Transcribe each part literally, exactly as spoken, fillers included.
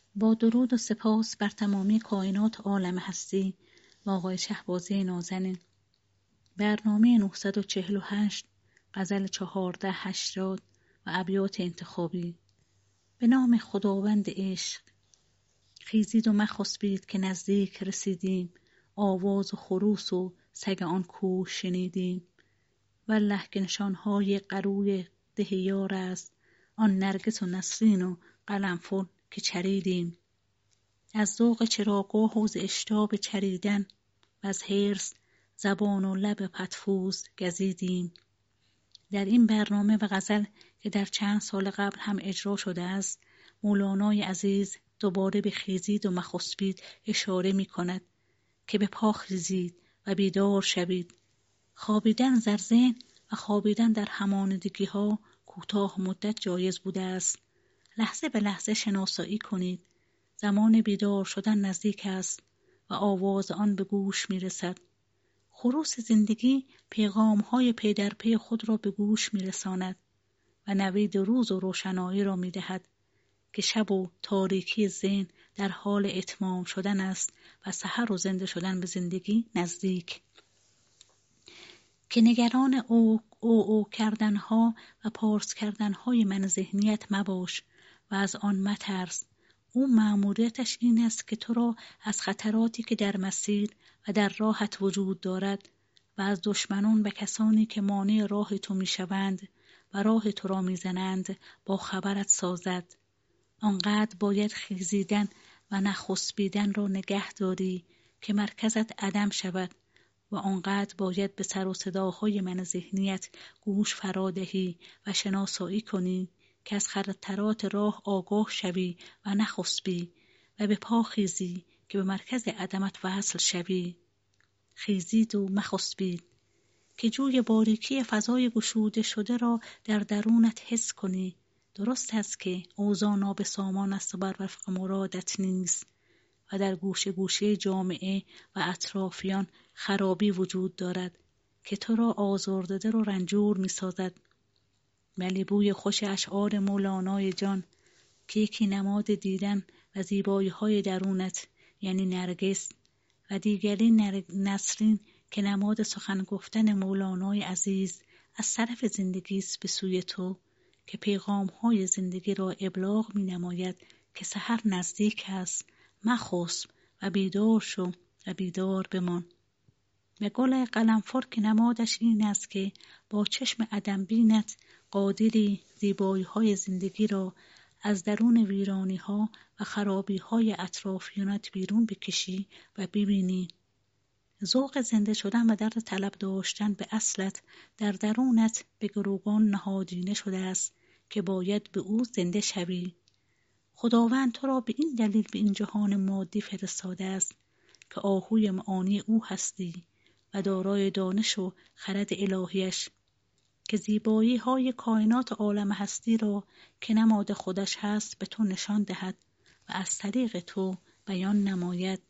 با درود و سپاس بر تمامی کائنات عالم هستی و آقای شهبازی نازنین. برنامه نهصد و چهل و هشت غزل چهارده هشتاد و ابیات انتخابی. به نام خداوند عشق. خیزید و مخسبید که نزدیک رسیدیم، آواز و خروس و سگ آن کوه شنیدیم. والله که نشانهای قروی ده یار است، آن نرگس و نسرین و قلنفل که چریدیم. از ذوق چراگاه و ز اشتاب چریدن و از حرص زبان و لب پدفوز گزیدیم. در این برنامه و غزل که در چند سال قبل هم اجرا شده است، مولانای عزیز دوباره به خیزید و مخسبید اشاره می کند که به پا خیزید و بیدار شوید. خوابیدن در ذهن و خوابیدن در همانندگی ها کوتاه مدت جایز بوده است. لحظه به لحظه شناسایی کنید. زمان بیدار شدن نزدیک است و آواز آن به گوش می رسد. خروس زندگی پیغام های پی در پی خود را به گوش می رساند و نوید روز و روشنایی را می دهد که شب و تاریکی ذهن در حال اتمام شدن است و سحر و زنده شدن به زندگی نزدیک. که نگران او او او کردنها و پارس کردنهای من ذهنیت مباش و از آن مترس. او مأموریتش این است که تو را از خطراتی که در مسیر و در راهت وجود دارد و از دشمنان و کسانی که مانع راه تو میشوند و راه تو را میزنند با خبرت سازد. آنقدر باید خیزیدن و نخسبیدن را نگه داری که مرکزت عدم شود و آنقدر باید به سر و صداهای من ذهنیت گوش فرادهی و شناسایی کنی که از خطرات راه آگاه شوی و نخسبی و به پا خیزی که به مرکز عدمت وصل شوی. خیزید و مخسبید که جوی باریکی فضای گشوده شده را در درونت حس کنی. درست است که اوضاع نابسامان است و بر وفق مرادت نیست و در گوشه گوشه جامعه و اطرافیان خرابی وجود دارد که تو را آزردده و رنجور می سازد. ولی بوی خوش اشعار مولانای جان که یکی نماد دیدن و زیبایی های درونت یعنی نرگس و دیگری نسرین که نماد سخن گفتن مولانای عزیز از طرف زندگی است به سوی تو که پیغام های زندگی را ابلاغ می نماید که سحر نزدیک است. مخسب و بیدار شو و بیدار بمان. و گل قلنفل که نمادش این است که با چشم عدم بینت قادری زیبایی های زندگی را از درون ویرانی ها و خرابی های اطرافیانت بیرون بکشی و ببینی. ذوق زنده شدن و درد طلب داشتن به اصلت در درونت به گروگان نهادینه شده است که باید به او زنده شوی. خداوند تو را به این دلیل به این جهان مادی فرستاده است که آهوی معانی او هستی و دارای دانش و خرد الهیش که زیبایی های کائنات عالم هستی را که نماد خودش هست به تو نشان دهد و از طریق تو بیان نماید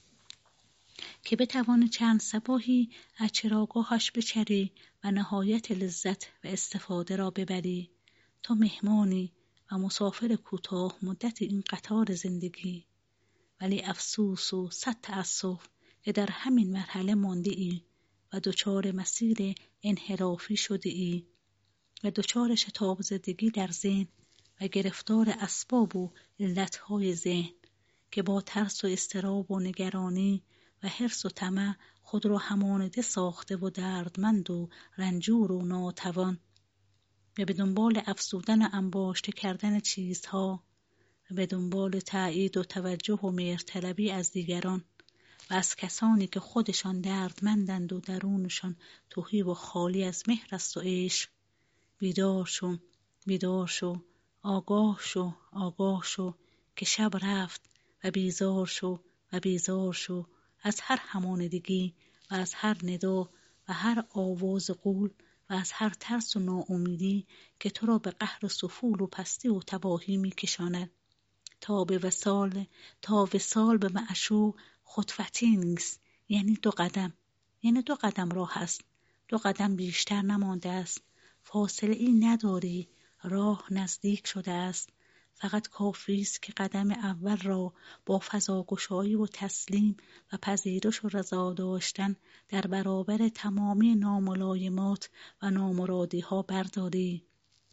که بتوانی چند صباحی از چراگاهش بچری و نهایت لذت و استفاده را ببری. تو مهمانی و مسافر کوتاه مدت این قطار زندگی، ولی افسوس و صد تأسف که در همین مرحله مانده ای و دچار مسیر انحرافی شده ای و دچار شتاب زدگی در ذهن و گرفتار اسباب و علتهای ذهن که با ترس و اضطراب و نگرانی و حرص و طمع خود را همانده ساخته و دردمند و رنجور و ناتوان و به دنبال افزودن و انباشته کردن چیزها و به دنبال تأیید و توجه و مهرطلبی از دیگران و از کسانی که خودشان دردمندند و درونشان تهی و خالی از مهر است و عشق. بیدار شو، بیدار شو، آگاه شو، آگاه شو که شب رفت و بیزار شو و بیزار شو از هر همانندگی و از هر ندا و هر آواز غول و از هر ترس و ناامیدی که تو را به قهر و سفول و پستی و تباهی می کشاند. تا به وصال تا وصال به معشوق خطوتی نیست، یعنی دو قدم یعنی دو قدم راه است. دو قدم بیشتر نمانده است. فاصله ای نداری. راه نزدیک شده است فقط کافی است که قدم اول را با فضاگشایی و تسلیم و پذیرش و رضا داشتن در برابر تمامی ناملایمات و نامرادی‌ها برداری.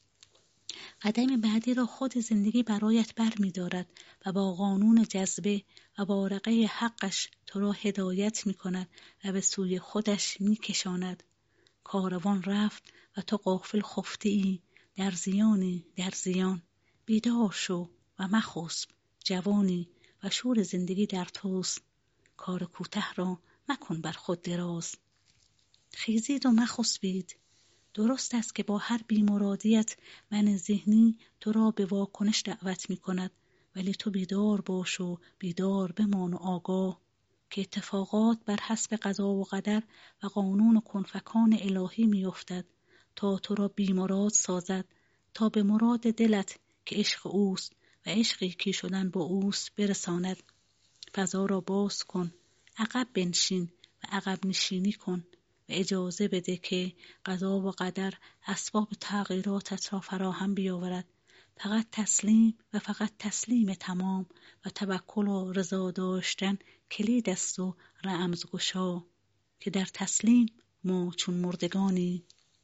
قدم بعدی را خود زندگی برایت بر می دارد و با قانون جذبه و بارقه حقش تو را هدایت می کند و به سوی خودش می کشاند. کاروان رفت و تو غافل خفته ای، در زیانی در زیان. بیدار شو و مخسب، جوانی و شور زندگی در توست. کار کوته را مکن بر خود دراز. خیزید و مخسبید. درست است که با هر بیمرادیت من ذهنی تو را به واکنش دعوت می کند، ولی تو بیدار باش و بیدار بمان و آگاه که اتفاقات بر حسب قضا و قدر و قانون و کنفکان الهی می افتد تا تو را بیمراد سازد، تا به مراد دلت که عشق اوست و عشق یکی شدن با اوست برساند. فضا را باز کن، عقب بنشین و عقب نشینی کن و اجازه بده که قضا و قدر اسباب تغییراتت را فراهم بیاورد. فقط تسلیم و فقط تسلیم تمام و توکل و رضا داشتن کلید است و رمزگشا که در تسلیم ما چون مردگانی.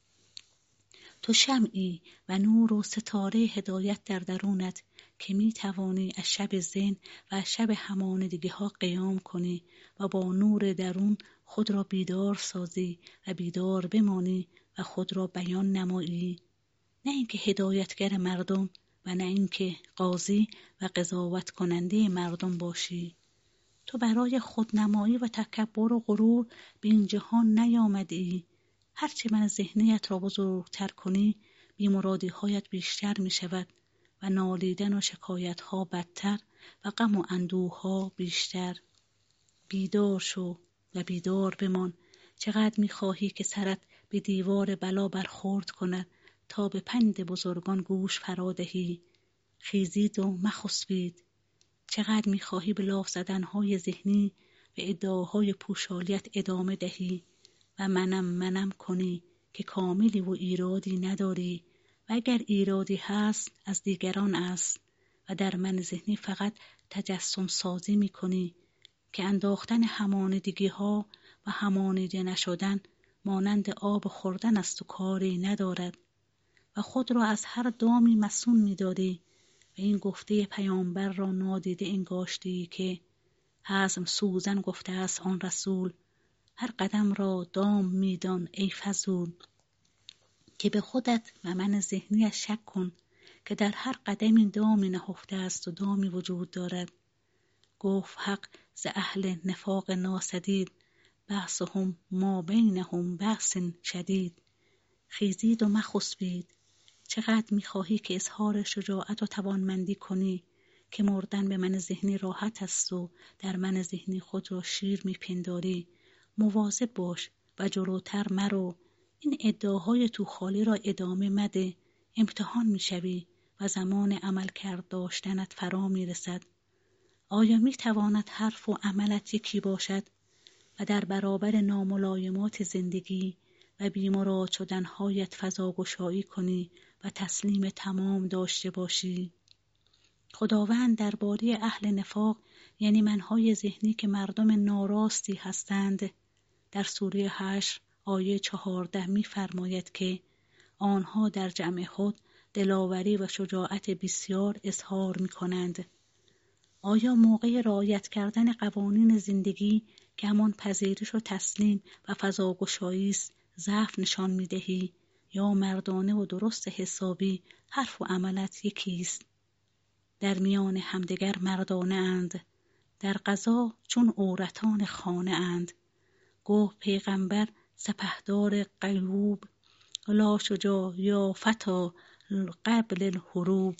تو شمعی و نور و ستاره هدایت در درونت که می توانی از شب ذهن و از شب همانیدگی ها قیام کنی و با نور درون خود را بیدار سازی و بیدار بمانی و خود را بیان نمایی. نه اینکه هدایتگر مردم و نه اینکه قاضی و قضاوت کننده مردم باشی. تو برای خودنمایی و تکبر و غرور به این جهان نیامدی. هرچه من ذهنیت را بزرگتر کنی بیمرادی هایت بیشتر می شود و نالیدن و شکایت ها بدتر و غم و اندوه ها بیشتر. بیدار شو و بیدار بمان. چقدر می خواهی که سرت به دیوار بلا برخورد کند تا به پند بزرگان گوش فرا دهی. خیزید و مخسبید. چقدر می خواهی به لاف زدنهای ذهنی و ادعاهای پوشالیت ادامه دهی و منم منم کنی که کاملی و ایرادی نداری و اگر ایرادی هست از دیگران است و در من ذهنی فقط تجسم سازی می کنی که انداختن همانیدگی ها و همانیده نشدن مانند آب خوردن است و کاری ندارد و خود را از هر دامی مسون می داری و این گفته پیامبر را نادیده انگاشتی که حزم سوزن گفته است آن رسول، هر قدم را دام میدان ای فضول. که به خودت و من ذهنیش شک کن که در هر قدمی دامی نهفته است و دامی وجود دارد. گفت حق ز اهل نفاق ناسدید، بحثهم ما بینهم بحث شدید. خیزید و مخسبید. چقدر میخواهی که اظهار شجاعت و توانمندی کنی که مردن به من ذهنی راحت است و در من ذهنی خود را شیر میپنداری. مواظب باش و جلوتر مرو. این ادعاهای تو خالی را ادامه مده. امتحان میشوی و زمان عمل کرد داشتنت فرا میرسد. آیا میتواند حرف و عملت یکی باشد و در برابر ناملایمات زندگی و بیمراد شدنهایت فضاگشایی کنی و تسلیم تمام داشته باشی؟ خداوند درباره اهل نفاق یعنی منهای ذهنی که مردم ناراستی هستند در سوره حشر آیه چهارده می فرماید که آنها در جمع خود دلاوری و شجاعت بسیار اظهار می کنند. آیا موقع رعایت کردن قوانین زندگی که همان پذیرش و تسلیم و فضاگشایی است ضعف نشان می دهی یا مردانه و درست حسابی حرف و عملت یکی است؟ در میان همدیگر مردانه اند، در قضا چون عورتان خانه اند. گفت پیغمبر سپهدار غیوب، لا شجاع یا فتا قبل الحروب.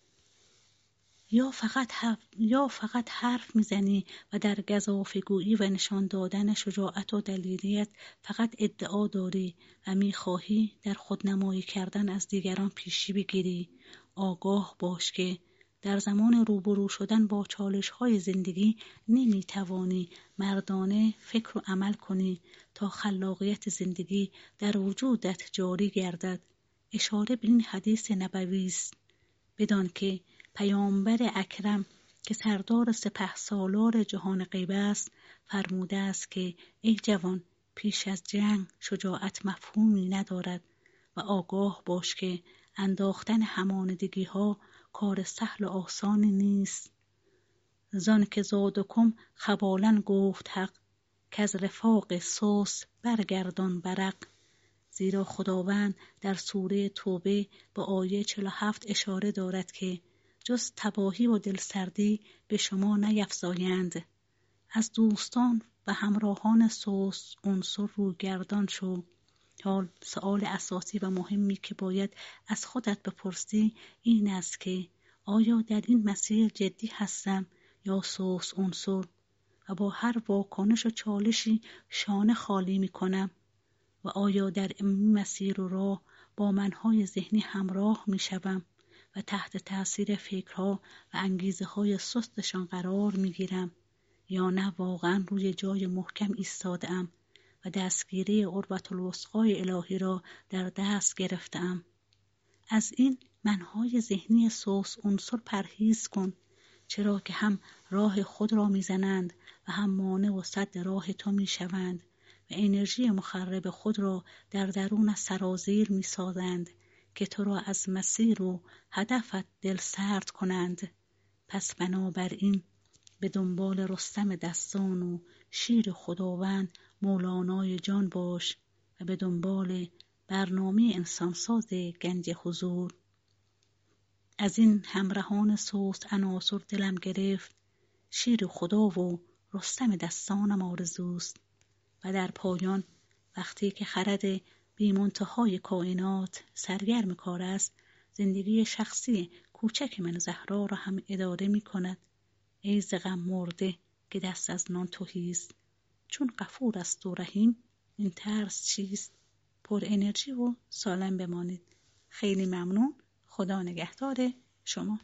یا فقط حرف یا فقط حرف میزنی و در گزافه‌گویی و نشان دادن شجاعت و دلیریت فقط ادعا داری و میخواهی در خودنمایی کردن از دیگران پیشی بگیری. آگاه باش که در زمان روبرو شدن با چالش‌های زندگی نمیتوانی مردانه فکر و عمل کنی تا خلاقیت زندگی در وجودت جاری گردد. اشاره به این حدیث نبوی است. بدان که پیامبر اکرم که سردار سپهسالار جهان غیب است فرموده است که ای جوان، پیش از جنگ شجاعت مفهومی ندارد و آگاه باش که انداختن همانندگی ها کار سهل و آسانی نیست. زان که زادکم خبالا گفت حق، که از رفاق سوس برگردان برق. زیرا خداوند در سوره توبه با آیه چهل و هفت اشاره دارد که جز تباهی و دلسردی به شما نیفزایند. از دوستان و همراهان سوس عنصر روگردان شو. حال سؤال اساسی و مهمی که باید از خودت بپرسی این است که آیا در این مسیر جدی هستم یا سوس عنصر و با هر واکنش و چالشی شانه خالی می کنم؟ و آیا در این مسیر و راه با منهای ذهنی همراه می شوم و تحت تأثیر فکرها و انگیزه های سستشان قرار می گیرم یا نه واقعا روی جای محکم ایستاده‌ام و دستگیری قربت الوثقای الهی را در دست گرفته‌ام؟ از این منهای ذهنی سوس عنصر پرهیز کن، چرا که هم راه خود را میزنند و هم مانع و سد راه تو میشوند و انرژی مخرب خود را در درون سرازیر میسازند که تو را از مسیر و هدفت دل سرد کنند. پس بنابراین به دنبال رستم دستان و شیر خداوند مولانای جان باش و به دنبال برنامه انسانساز گنج حضور. از این همراهان سوست عناصر دلم گرفت، شیر خدا و رستم دستانم آرزوست. و در پایان وقتی که خرد بی منتهای کائنات سرگرم کار است، زندگی شخصی کوچک من زهرا را هم اداره می کند. ای ز غم مرده که دست از نان تهی است، چون غفور است و رحیم این ترس چیست؟ پر انرژی و سالم بمانید. خیلی ممنون. خدا نگهدار شما.